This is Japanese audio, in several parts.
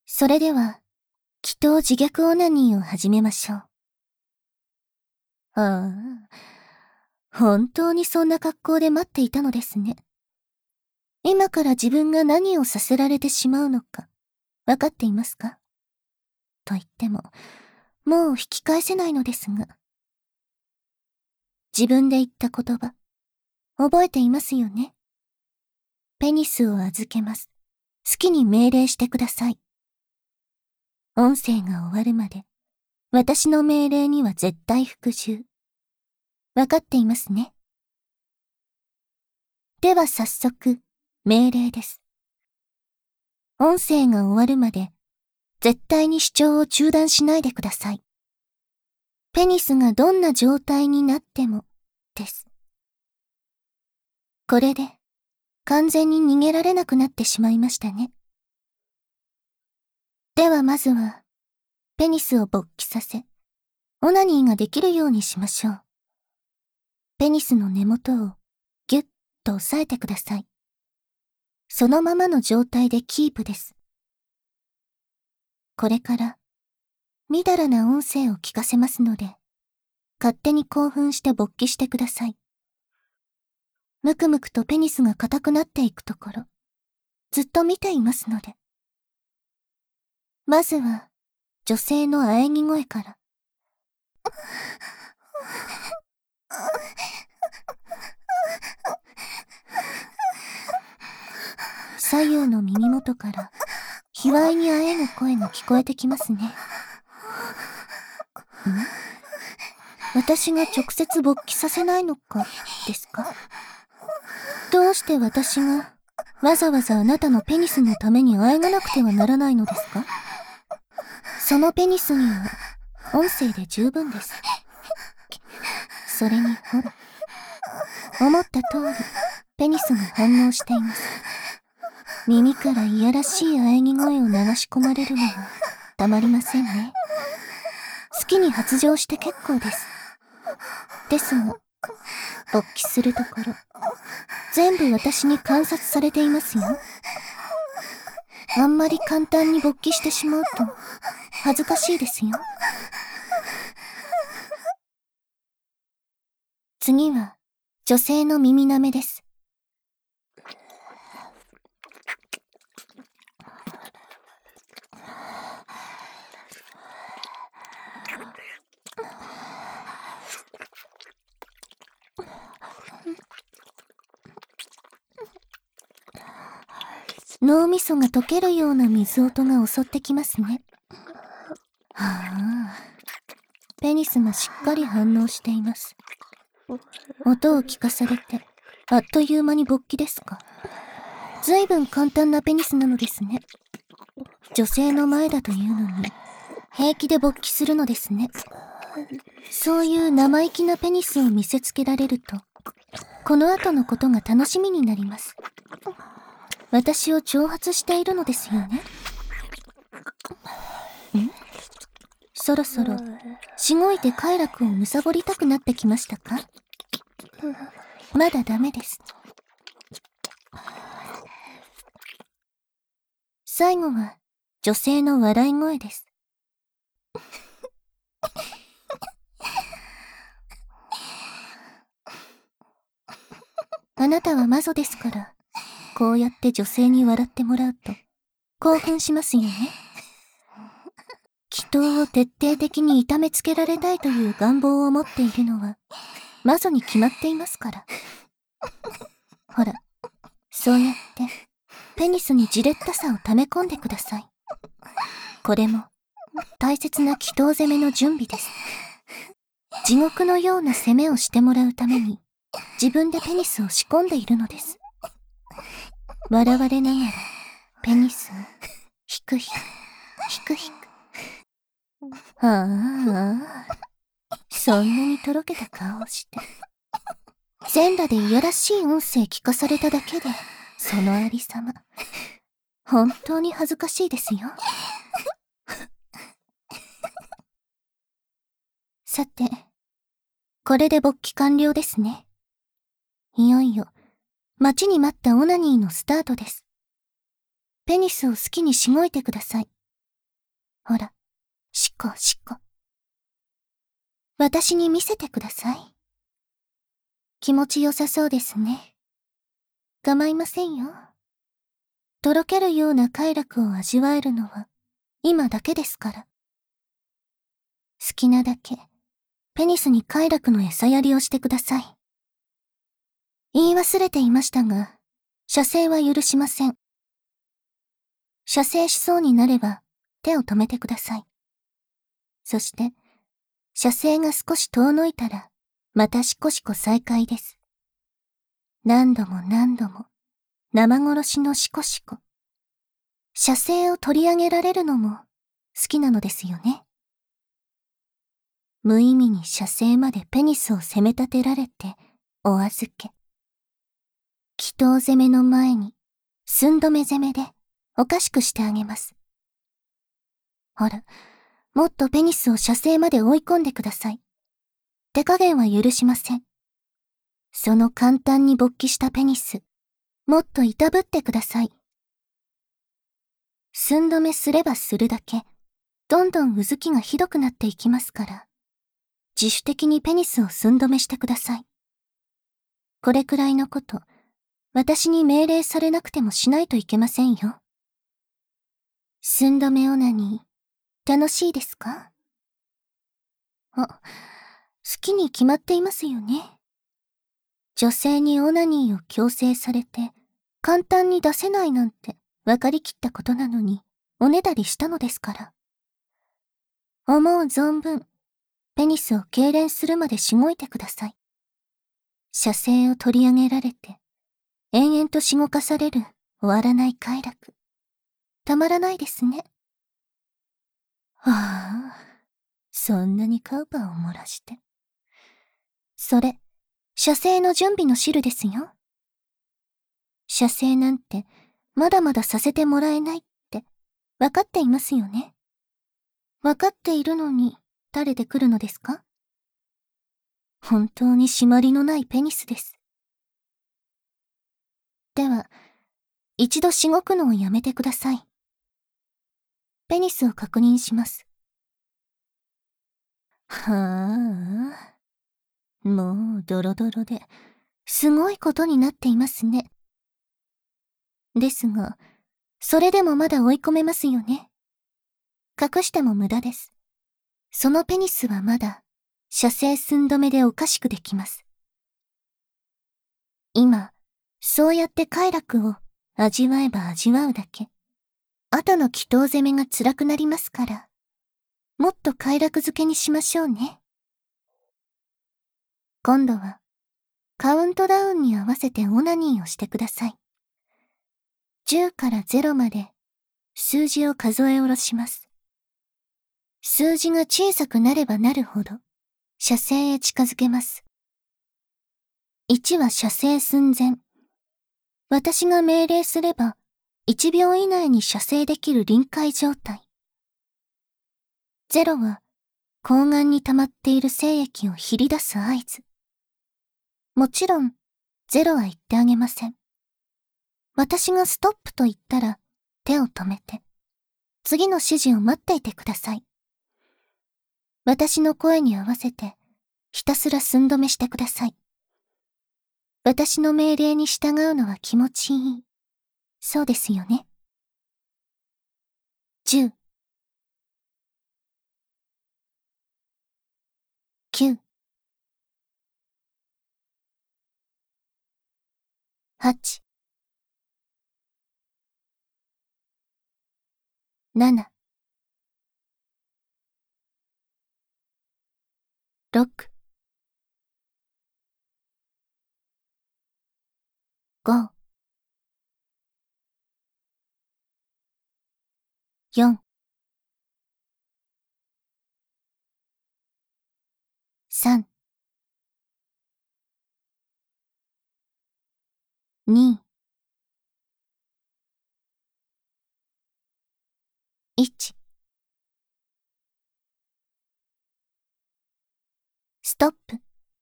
それでは、祈祷自虐オナニーを始めましょう。ああ、本当にそんな格好で待っていたのですね。今から自分が何をさせられてしまうのか、わかっていますか？と言っても、もう引き返せないのですが。自分で言った言葉、覚えていますよね？ペニスを預けます。好きに命令してください。音声が終わるまで、私の命令には絶対服従。わかっていますね。では早速、命令です。音声が終わるまで、絶対に主張を中断しないでください。ペニスがどんな状態になっても、です。これで、完全に逃げられなくなってしまいましたね。ではまずは、ペニスを勃起させ、オナニーができるようにしましょう。ペニスの根元をギュッと押さえてください。そのままの状態でキープです。これから、みだらな音声を聞かせますので、勝手に興奮して勃起してください。むくむくとペニスが硬くなっていくところ、ずっと見ていますので。まずは、女性の喘ぎ声から。左右の耳元から、卑猥に喘ぐ声が聞こえてきますね。私が直接勃起させないのか、ですか？どうして私が、わざわざあなたのペニスのために喘がなくてはならないのですか？そのペニスには、音声で十分です。それにほら、思った通り、ペニスが反応しています。耳からいやらしい喘ぎ声を流し込まれるのは、たまりませんね。好きに発情して結構です。ですが、勃起するところ、全部私に観察されていますよ。あんまり簡単に勃起してしまうと、恥ずかしいですよ。次は、女性の耳舐めです。脳みそが溶けるような水音が襲ってきますね。はあ、ペニスがしっかり反応しています。音を聞かされて、あっという間に勃起ですか。ずいぶん簡単なペニスなのですね。女性の前だというのに、平気で勃起するのですね。そういう生意気なペニスを見せつけられると、この後のことが楽しみになります。私を挑発しているのですよね。そろそろ、しごいて快楽を貪りたくなってきましたか？まだダメです。最後は、女性の笑い声です。あなたはマゾですから、こうやって女性に笑ってもらうと、興奮しますよね。祈祷を徹底的に痛めつけられたいという願望を持っているのは、マゾに決まっていますから。ほら、そうやって、ペニスにじれったさを溜め込んでください。これも、大切な祈祷攻めの準備です。地獄のような攻めをしてもらうために、自分でペニスを仕込んでいるのです。笑われながら、ペニスを、ひくひく、ひくひく。ああ、そんなにとろけた顔をして。全裸でいやらしい音声聞かされただけで、そのありさま。本当に恥ずかしいですよ。さて、これで勃起完了ですね。いよいよ、待ちに待ったオナニーのスタートです。ペニスを好きにしごいてください。 ほら、しこしこ。私に見せてください。気持ちよさそうですね。構いませんよ。とろけるような快楽を味わえるのは今だけですから。好きなだけ、ペニスに快楽の餌やりをしてください。言い忘れていましたが、射精は許しません。射精しそうになれば手を止めてください。そして、射精が少し遠のいたら、またしこしこ再開です。何度も何度も、生殺しのしこしこ。射精を取り上げられるのも好きなのですよね。無意味に射精までペニスを責め立てられてお預け。祈祷攻めの前に寸止め攻めでおかしくしてあげます。ほら、もっとペニスを射精まで追い込んでください。手加減は許しません。その簡単に勃起したペニス、もっといたぶってください。寸止めすればするだけ、どんどんうずきがひどくなっていきますから、自主的にペニスを寸止めしてください。これくらいのこと、私に命令されなくてもしないといけませんよ。寸止めオナニー、楽しいですか？好きに決まっていますよね。女性にオナニーを強制されて、簡単に出せないなんて分かりきったことなのに、おねだりしたのですから。思う存分、ペニスを痙攣するまでしごいてください。射精を取り上げられて、延々としごかされる終わらない快楽。たまらないですね。はあ、そんなにカウパーを漏らして。それ、射精の準備の汁ですよ。射精なんて、まだまださせてもらえないって、わかっていますよね。わかっているのに、垂れてくるのですか？本当に締まりのないペニスです。では、一度しごくのをやめてください。ペニスを確認します。はあ、もうドロドロで、すごいことになっていますね。ですが、それでもまだ追い込めますよね。隠しても無駄です。そのペニスはまだ、射精寸止めでおかしくできます。今、そうやって快楽を味わえば味わうだけ。後の祈祷攻めが辛くなりますから、もっと快楽づけにしましょうね。今度は、カウントダウンに合わせてオナニーをしてください。10から0まで数字を数え下ろします。数字が小さくなればなるほど、射精へ近づけます。1は射精寸前。私が命令すれば、1秒以内に射精できる臨界状態。0は、睾丸に溜まっている精液をひり出す合図。もちろん、0は言ってあげません。私がストップと言ったら、手を止めて、次の指示を待っていてください。私の声に合わせて、ひたすら寸止めしてください。私の命令に従うのは気持ちいい。そうですよね。10、9、8、7、6、5、4、3、2、1、ストップ。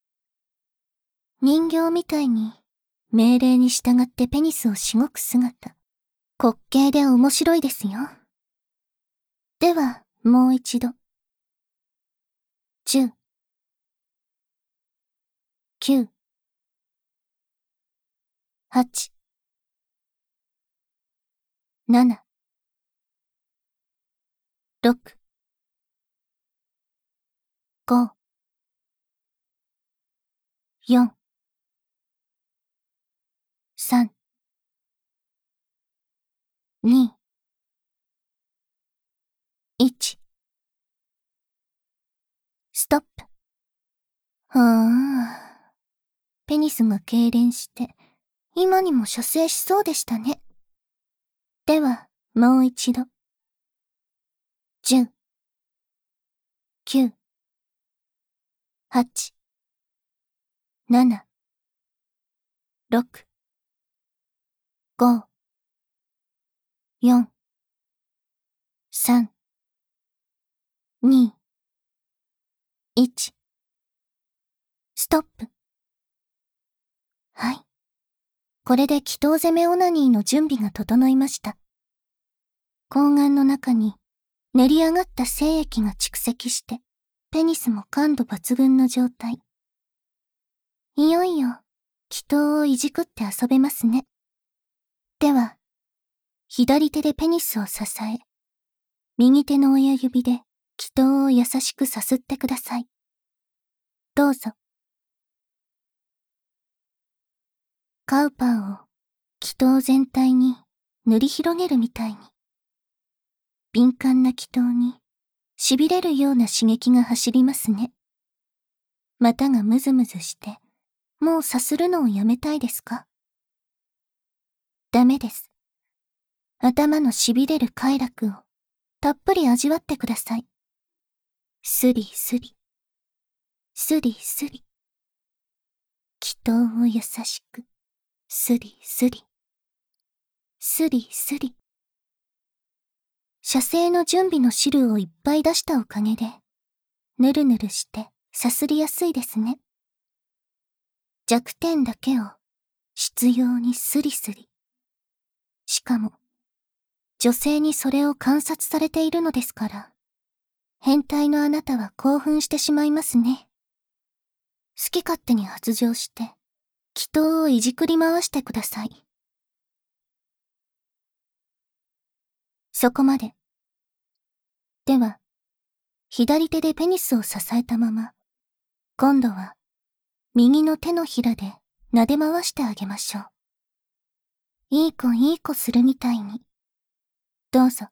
人形みたいに命令に従ってペニスをしごく姿、滑稽で面白いですよ。では、 もう一度。10、9、8、7、6、5、4、3、2、1、ストップ。はあ。ペニスが痙攣して、今にも射精しそうでしたね。では、もう一度。10、9、8、7、6、5、4、3、2、1、ストップ。はい。これで気筒攻めオナニーの準備が整いました。睾丸の中に練り上がった精液が蓄積して、ペニスも感度抜群の状態。いよいよ、気筒をいじくって遊べますね。では、左手でペニスを支え、右手の親指で気筒を優しくさすってください。どうぞ。カウパーを気筒全体に塗り広げるみたいに。敏感な気筒に痺れるような刺激が走りますね。股がムズムズして、もうさするのをやめたいですか？ダメです。頭の痺れる快楽をたっぷり味わってください。スリスリ、スリスリ。気筒を優しく、スリスリ、スリスリ。射精の準備の汁をいっぱい出したおかげで、ぬるぬるしてさすりやすいですね。弱点だけを執拗にスリスリ。しかも、女性にそれを観察されているのですから、変態のあなたは興奮してしまいますね。好き勝手に発情して、気筒をいじくり回してください。そこまで。では、左手でペニスを支えたまま、今度は、右の手のひらで撫で回してあげましょう。いい子いい子するみたいに。どうぞ。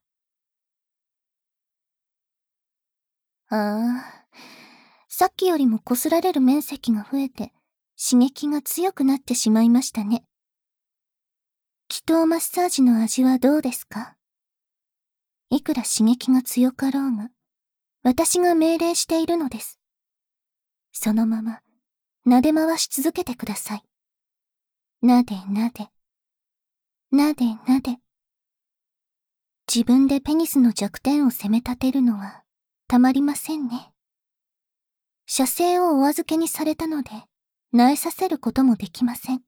ああ、さっきよりも擦られる面積が増えて、刺激が強くなってしまいましたね。気筒マッサージの味はどうですか？いくら刺激が強かろうが、私が命令しているのです。そのまま、撫で回し続けてください。なでなで。なでなで。自分でペニスの弱点を責め立てるのは、たまりませんね。射精をお預けにされたので、萎えさせることもできません。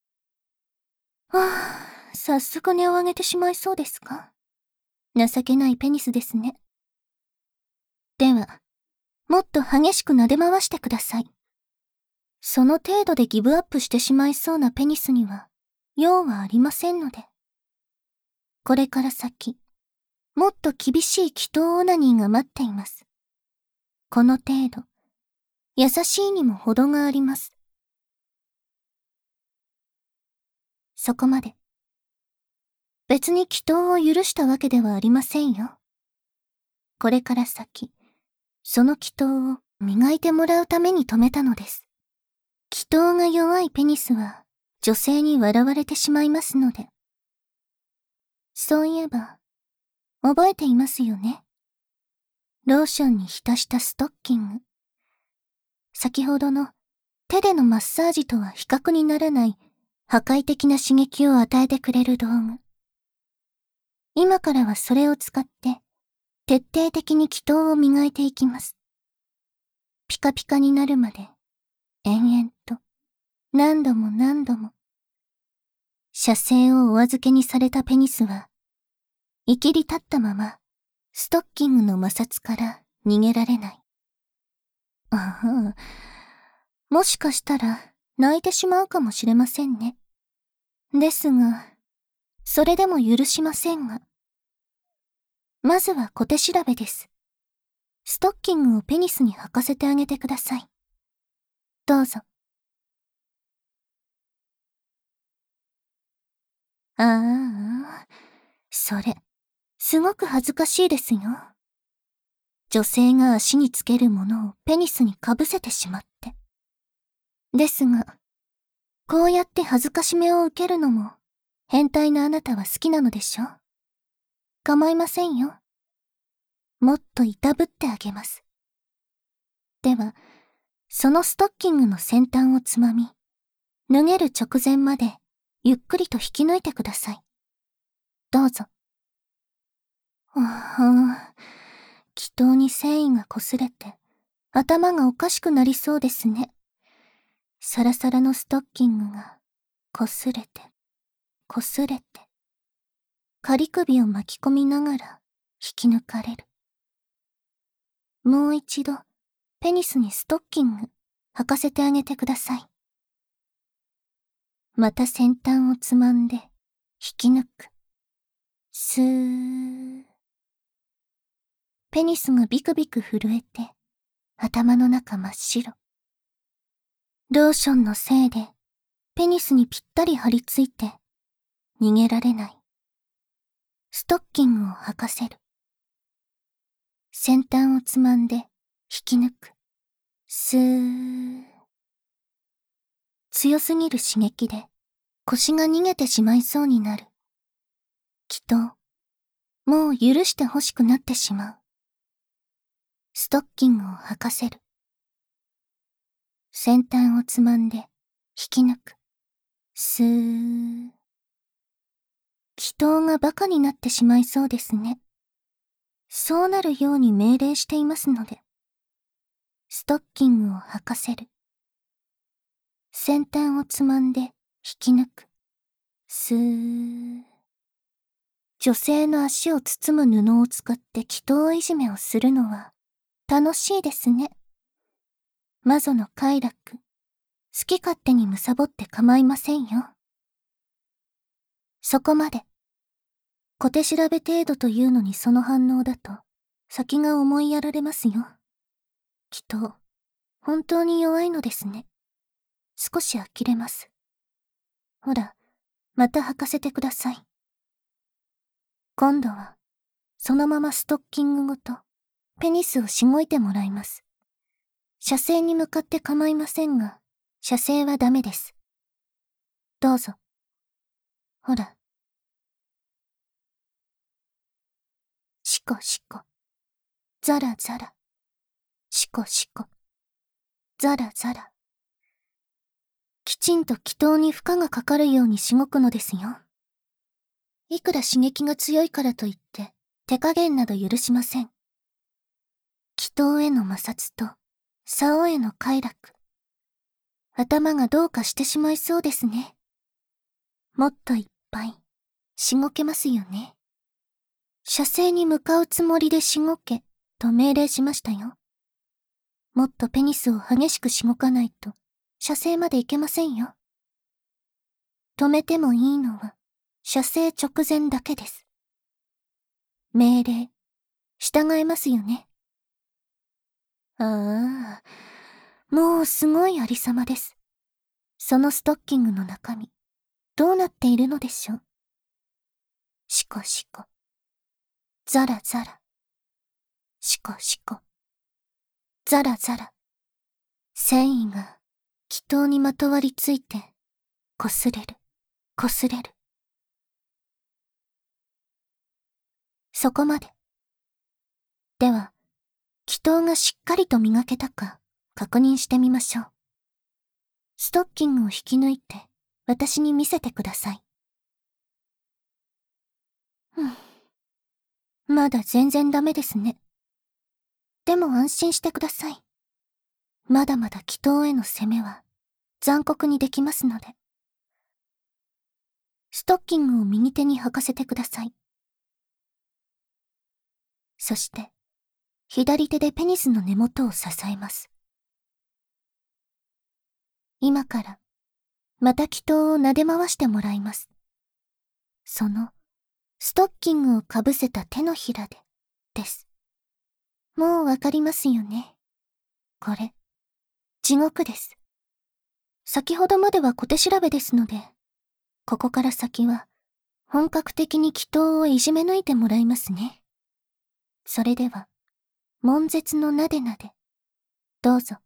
早速音を上げてしまいそうですか？情けないペニスですね。では、もっと激しく撫で回してください。その程度でギブアップしてしまいそうなペニスには、用はありませんので。これから先、もっと厳しい気筒オナニーが待っています。この程度、優しいにも程があります。そこまで。別に気筒を許したわけではありませんよ。これから先、その気筒を磨いてもらうために止めたのです。気筒が弱いペニスは女性に笑われてしまいますので。そういえば、覚えていますよね。ローションに浸したストッキング。先ほどの手でのマッサージとは比較にならない破壊的な刺激を与えてくれる道具。今からはそれを使って徹底的に気筒を磨いていきます。ピカピカになるまで延々と何度も何度も。射精をお預けにされたペニスは、いきり立ったまま、 ストッキングの摩擦から逃げられない。ああ、もしかしたら泣いてしまうかもしれませんね。ですが、それでも許しませんが。まずは小手調べです。ストッキングをペニスに履かせてあげてください。どうぞ。ああ、それ、すごく恥ずかしいですよ。女性が足につけるものをペニスにかぶせてしまって。ですが、こうやって恥ずかしめを受けるのも、変態なあなたは好きなのでしょ？構いませんよ。もっといたぶってあげます。では、そのストッキングの先端をつまみ、脱げる直前までゆっくりと引き抜いてください。どうぞ。気筒に繊維が擦れて、頭がおかしくなりそうですね。サラサラのストッキングが、擦れて、擦れて、仮首を巻き込みながら引き抜かれる。もう一度、ペニスにストッキング、履かせてあげてください。また先端をつまんで、引き抜く。スー。ペニスがビクビク震えて、頭の中真っ白。ローションのせいで、ペニスにぴったり張り付いて、逃げられない。ストッキングを履かせる。先端をつまんで、引き抜く。スー。強すぎる刺激で、腰が逃げてしまいそうになる。きっと、もう許してほしくなってしまう。ストッキングを履かせる。先端をつまんで、引き抜く。スー。気筒がバカになってしまいそうですね。そうなるように命令していますので。ストッキングを履かせる。先端をつまんで、引き抜く。スー。女性の足を包む布を使って気筒いじめをするのは楽しいですね。魔女の快楽、好き勝手に貪って構いませんよ。そこまで。小手調べ程度というのにその反応だと、先が思いやられますよ。きっと、本当に弱いのですね。少し呆れます。ほら、また履かせてください。今度は、そのままストッキングごと、ペニスをしごいてもらいます。射精に向かって構いませんが、射精はダメです。どうぞ。ほら。シコシコ。ザラザラ。シコシコ。ザラザラ。きちんと気筒に負荷がかかるようにしごくのですよ。いくら刺激が強いからといって、手加減など許しません。気筒への摩擦と、竿への快楽。頭がどうかしてしまいそうですね。もっといっぱい、しごけますよね。射精に向かうつもりでしごけ、と命令しましたよ。もっとペニスを激しくしごかないと、射精までいけませんよ。止めてもいいのは、射精直前だけです。命令、従えますよね。ああ、もうすごいありさまです。そのストッキングの中身、どうなっているのでしょう。シコシコ。ザラザラ。シコシコ。ザラザラ。繊維が気筒にまとわりついて、擦れる、擦れる。そこまで。では、気筒がしっかりと磨けたか確認してみましょう。ストッキングを引き抜いて、私に見せてください。まだ全然ダメですね。でも安心してください。まだまだ気筒への攻めは残酷にできますので。ストッキングを右手に履かせてください。 そして、左手でペニスの根元を支えます。今から、また祈祷を撫で回してもらいます。その、ストッキングをかぶせた手のひらで、です。もうわかりますよね。これ、地獄です。先ほどまでは小手調べですので、ここから先は、本格的に祈祷をいじめ抜いてもらいますね。それでは、悶絶のなでなで、どうぞ。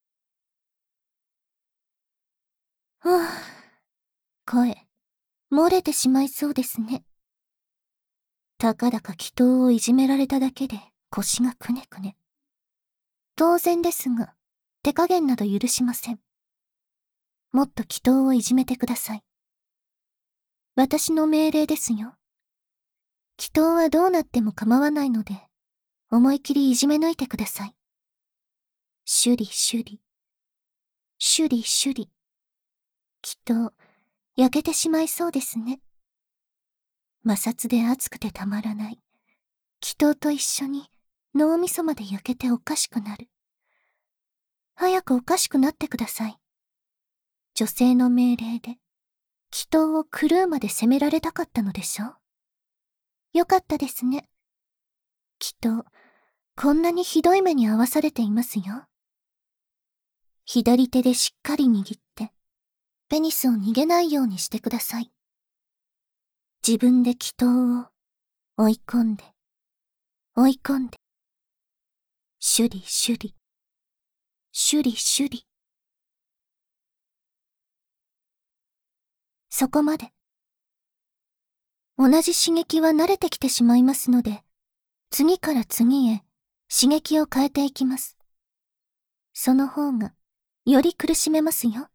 はぁ、声、漏れてしまいそうですね。たかだか祈祷をいじめられただけで腰がくねくね。当然ですが、手加減など許しません。もっと祈祷をいじめてください。私の命令ですよ。祈祷はどうなっても構わないので、思い切りいじめ抜いてください。シュリシュリ。シュリシュリ。祈祷、焼けてしまいそうですね。摩擦で熱くてたまらない。祈祷と一緒に脳みそまで焼けておかしくなる。早くおかしくなってください。女性の命令で、祈祷を狂うまで責められたかったのでしょう。よかったですね。祈祷、こんなにひどい目に遭わされていますよ。左手でしっかり握って、ペニスを逃げないようにしてください。自分で祈祷を追い込んで、追い込んで。シュリシュリ。シュリシュリ。そこまで。同じ刺激は慣れてきてしまいますので、次から次へ刺激を変えていきます。その方が、より苦しめますよ。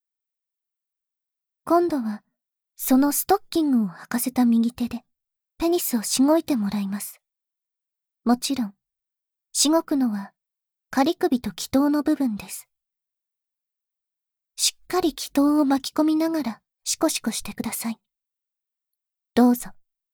今度は、そのストッキングを履かせた右手で、ペニスをしごいてもらいます。もちろん、しごくのは、仮首と祈祷の部分です。しっかり祈祷を巻き込みながら、シコシコしてください。どうぞ。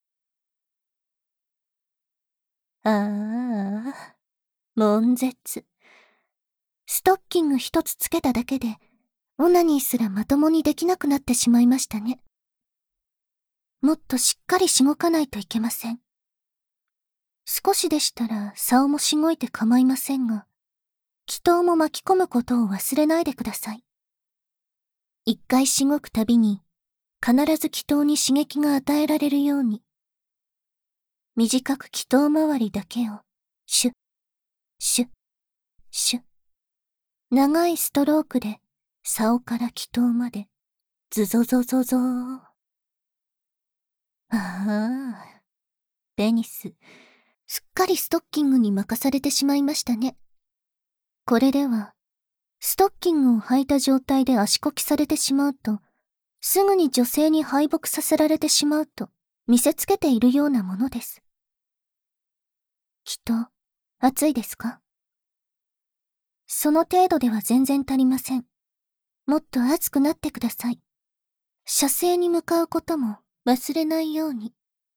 ああ、悶絶。ストッキング一つつけただけで、オナニーすらまともにできなくなってしまいましたね。もっとしっかりしごかないといけません。少しでしたら竿もしごいて構いませんが、祈祷も巻き込むことを忘れないでください。一回しごくたびに、必ず祈祷に刺激が与えられるように、短く祈祷周りだけを、シュッ、シュッ、シュッ。長いストロークで、竿から祈祷まで、ズゾゾゾゾー。ああ、ペニス、すっかりストッキングに任されてしまいましたね。これでは、ストッキングを履いた状態で足こきされてしまうと、すぐに女性に敗北させられてしまうと見せつけているようなものです。祈祷、熱いですか？その程度では全然足りません。もっと熱くなってください。射精に向かうことも忘れないように。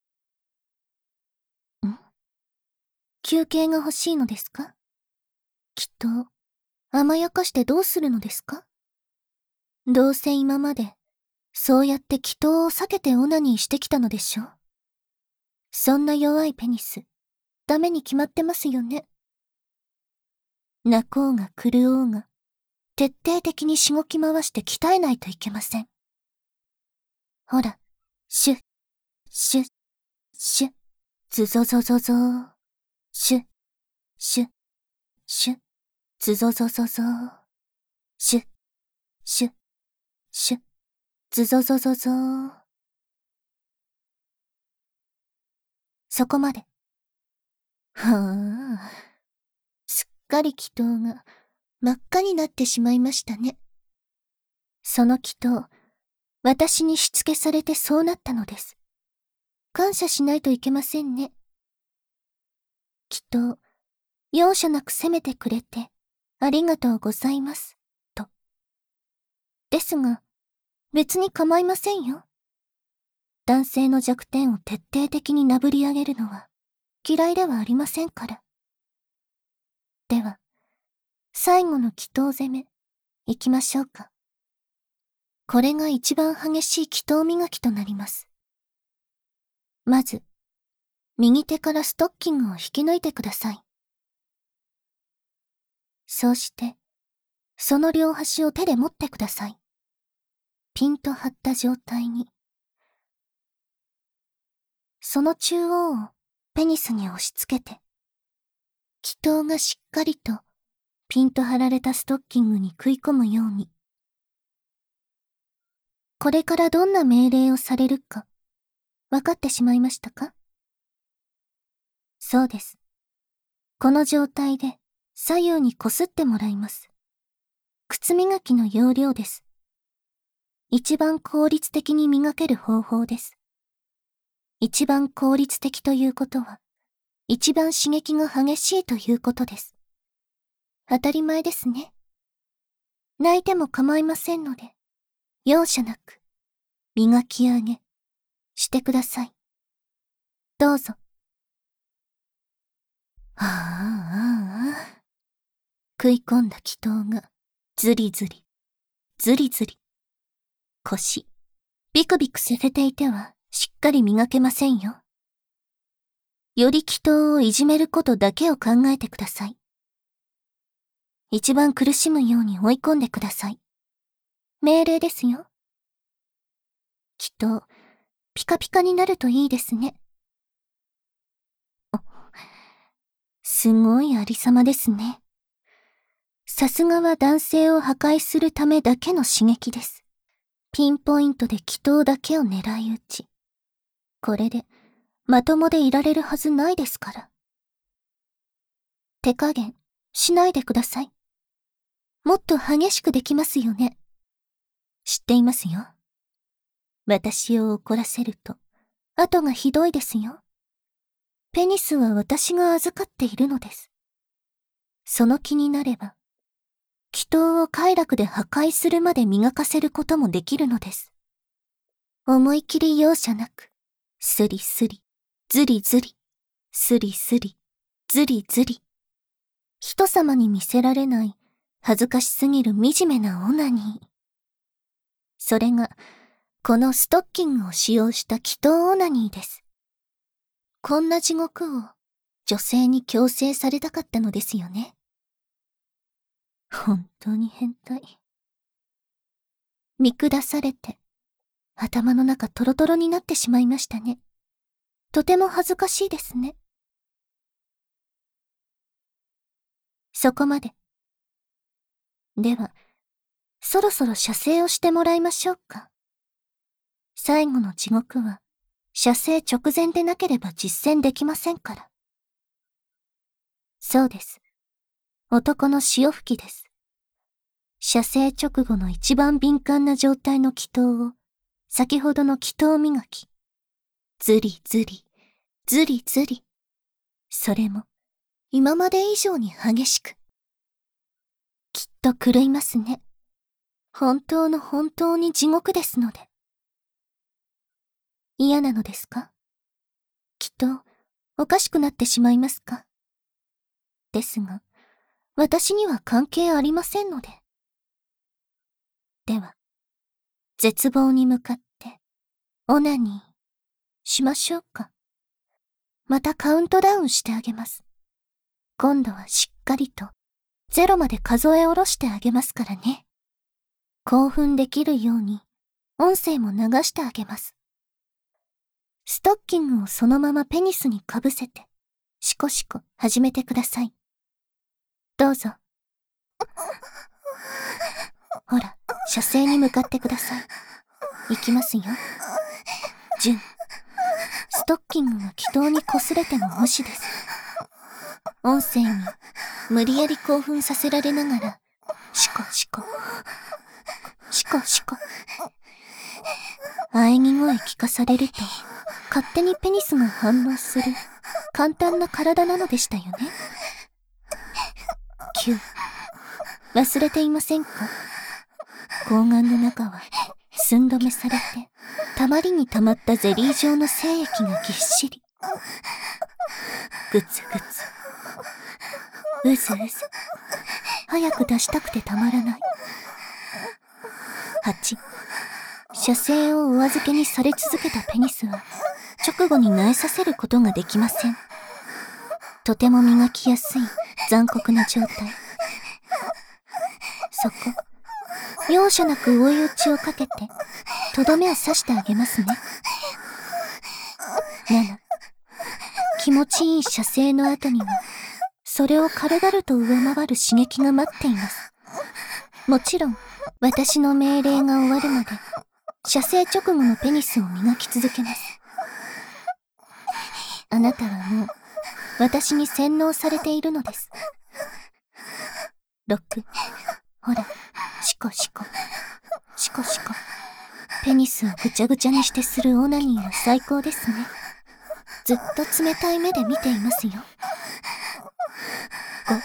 休憩が欲しいのですか？きっと、甘やかしてどうするのですか？どうせ今まで、そうやって祈祷を避けてオナニーしてきたのでしょ？そんな弱いペニス、ダメに決まってますよね。泣こうが狂おうが、徹底的にしごき回して鍛えないといけません。ほら、シュッ、シュッ、シュッ、ズゾゾゾゾー。シュッ、シュッ、シュッ、ズゾゾゾゾー。シュッ、シュッ、シュッ、ズゾゾゾゾー。そこまで。はあ、すっかり祈祷が真っ赤になってしまいましたね。その祈祷、私にしつけされてそうなったのです。感謝しないといけませんね。祈祷、容赦なく責めてくれて、ありがとうございます、と。ですが、別に構いませんよ。男性の弱点を徹底的になぶり上げるのは、 嫌いではありませんから。では、最後の祈祷攻め、行きましょうか。これが一番激しい祈祷磨きとなります。まず、右手からストッキングを引き抜いてください。そうして、その両端を手で持ってください。ピンと張った状態に。その中央をペニスに押し付けて、祈祷がしっかりとピンと張られたストッキングに食い込むように。これからどんな命令をされるか、分かってしまいましたか？そうです。この状態で左右にこすってもらいます。靴磨きの要領です。一番効率的に磨ける方法です。一番効率的ということは、一番刺激が激しいということです。当たり前ですね。泣いても構いませんので、容赦なく、磨き上げ、してください。どうぞ。食い込んだ祈祷が、ずりずり、ずりずり。腰、ビクビクさせていては、しっかり磨けませんよ。より祈祷をいじめることだけを考えてください。一番苦しむように追い込んでください。命令ですよ。祈祷、ピカピカになるといいですね。すごいありさまですね。さすがは男性を破壊するためだけの刺激です。ピンポイントで祈祷だけを狙い撃ち。これで、まともでいられるはずないですから。手加減、しないでください。もっと激しくできますよね。知っていますよ。私を怒らせると、後がひどいですよ。ペニスは私が預かっているのです。その気になれば、祈祷を快楽で破壊するまで磨かせることもできるのです。思い切り容赦なく、スリスリ、ズリズリ、スリスリ、ズリズリ。人様に見せられない恥ずかしすぎる惨めなオナニー。それが、このストッキングを使用した祈祷オナニーです。こんな地獄を女性に強制されたかったのですよね。本当に変態。見下されて、頭の中トロトロになってしまいましたね。とても恥ずかしいですね。そこまで。では、そろそろ射精をしてもらいましょうか。最後の地獄は、射精直前でなければ実践できませんから。そうです。男の潮吹きです。射精直後の一番敏感な状態の祈祷を、先ほどの祈祷磨き。ずりずり、ずりずり。それも、今まで以上に激しく。きっと狂いますね。本当の本当に地獄ですので。嫌なのですか？きっと、おかしくなってしまいますか？ですが、私には関係ありませんので。では、絶望に向かって、オナニー、しましょうか。またカウントダウンしてあげます。今度はしっかりと、ゼロまで数え下ろしてあげますからね。興奮できるように、音声も流してあげます。ストッキングをそのままペニスにかぶせて、シコシコ始めてください。どうぞ。ほら、射精に向かってください。行きますよ。10。ストッキングが祈祷に擦れても無視です。音声に無理やり興奮させられながら、シコシコ、シコシコ。喘ぎ声聞かされると、勝手にペニスが反応する簡単な体なのでしたよね。9。忘れていませんか？睾丸の中は寸止めされて、たまりにたまったゼリー状の精液がぎっしり。 ぐつぐつ。うずうず。早く出したくてたまらない。8、射精をお預けにされ続けたペニスは、直後に萎えさせることができません。とても磨きやすい残酷な状態。そこ、容赦なく追い打ちをかけて、とどめを刺してあげますね。7、気持ちいい射精の後には、それを軽々と上回る刺激が待っています。もちろん、私の命令が終わるまで、射精直後のペニスを磨き続けます。あなたはもう、私に洗脳されているのです。6、ほら、シコシコ、シコシコ。ペニスをぐちゃぐちゃにしてするオナニーは最高ですね。ずっと冷たい目で見ていますよ。5、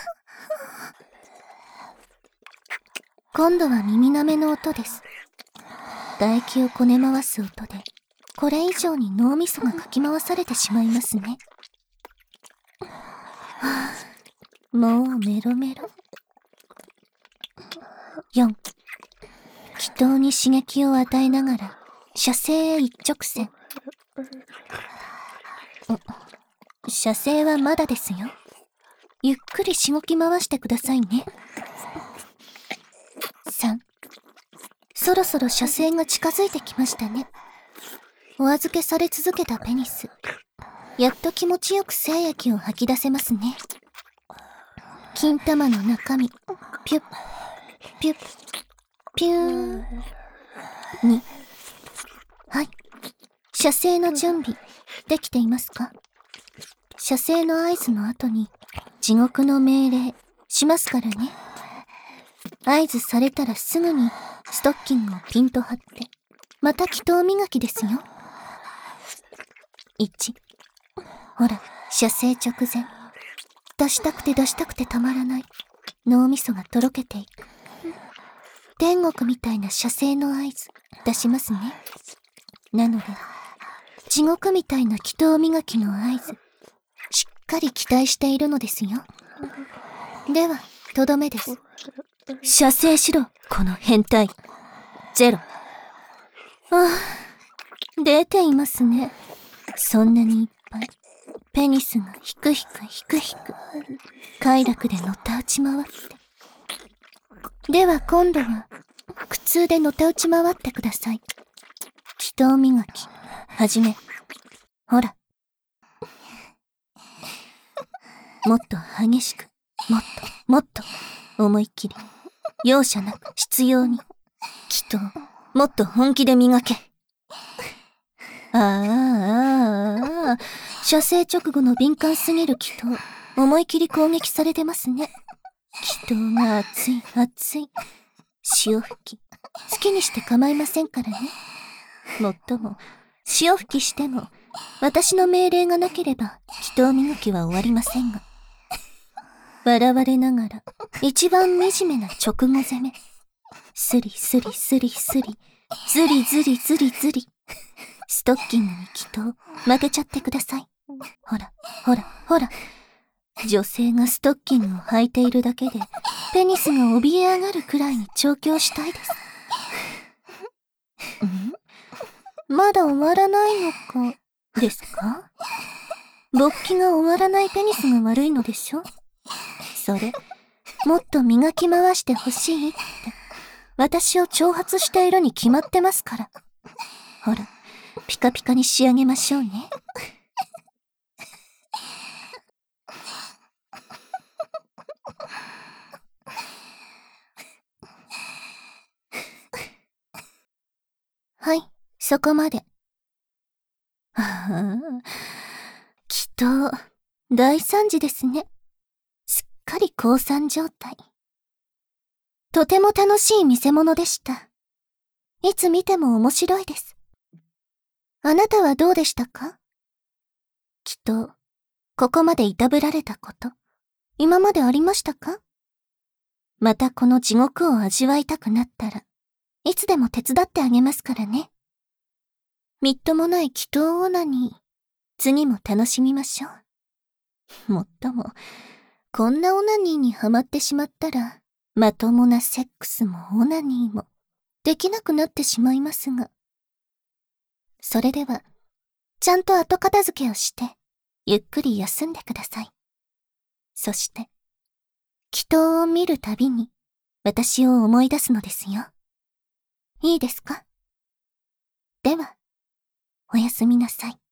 今度は耳なめの音です。唾液をこね回す音で、これ以上に脳みそがかき回されてしまいますね。はあ、もうメロメロ。4、気筒に刺激を与えながら、射精へ一直線。射精はまだですよ。ゆっくりしごき回してくださいね。3、そろそろ射精が近づいてきましたね。お預けされ続けたペニス。やっと気持ちよく精液を吐き出せますね。金玉の中身、ピュッ、ピュッ、ピューン。2、はい。射精の準備、できていますか？射精の合図の後に、地獄の命令、しますからね。合図されたらすぐに、ストッキングをピンと張って、また気筒磨きですよ。1、ほら、射精直前。出したくてたまらない。脳みそがとろけていく。天国みたいな射精の合図、出しますね。なので、地獄みたいな気筒磨きの合図、しっかり期待しているのですよ。では、とどめです。射精しろ、この変態。0。ああ、出ていますね。そんなにいっぱい。ペニスがひくひくひくひく。快楽でのたうち回って。では今度は、苦痛でのたうち回ってください。気筒磨き、はじめ。ほら。もっと激しく、もっと、もっと、思いっきり。容赦なく、執拗に。気筒、もっと本気で磨け。射精直後の敏感すぎる気筒、思い切り攻撃されてますね。気筒が熱い、熱い。潮吹き、好きにして構いませんからね。もっとも、潮吹きしても、私の命令がなければ、気筒磨きは終わりませんが。笑われながら、一番惨めな直後攻め。スリスリスリスリ、ズリズリズリズリ。ストッキングに気筒、負けちゃってください。ほら、ほら、ほら。女性がストッキングを履いているだけで、ペニスが怯え上がるくらいに調教したいです。まだ終わらないのか、ですか？勃起が終わらないペニスが悪いのでしょ？それ、もっと磨き回してほしいって、私を挑発しているに決まってますから。ほら、ピカピカに仕上げましょうね。はい、そこまで。きっと、大惨事ですね。すっかり降参状態。とても楽しい見せ物でした。いつ見ても面白いです。あなたはどうでしたか？きっと、ここまでいたぶられたこと、今までありましたか？またこの地獄を味わいたくなったら、いつでも手伝ってあげますからね。みっともない祈祷オナニー、次も楽しみましょう。 もっとも、こんなオナニーにハマってしまったら、まともなセックスもオナニーもできなくなってしまいますが。それでは、ちゃんと後片付けをして、ゆっくり休んでください。そして、祈祷を見るたびに、私を思い出すのですよ。いいですか？では、おやすみなさい。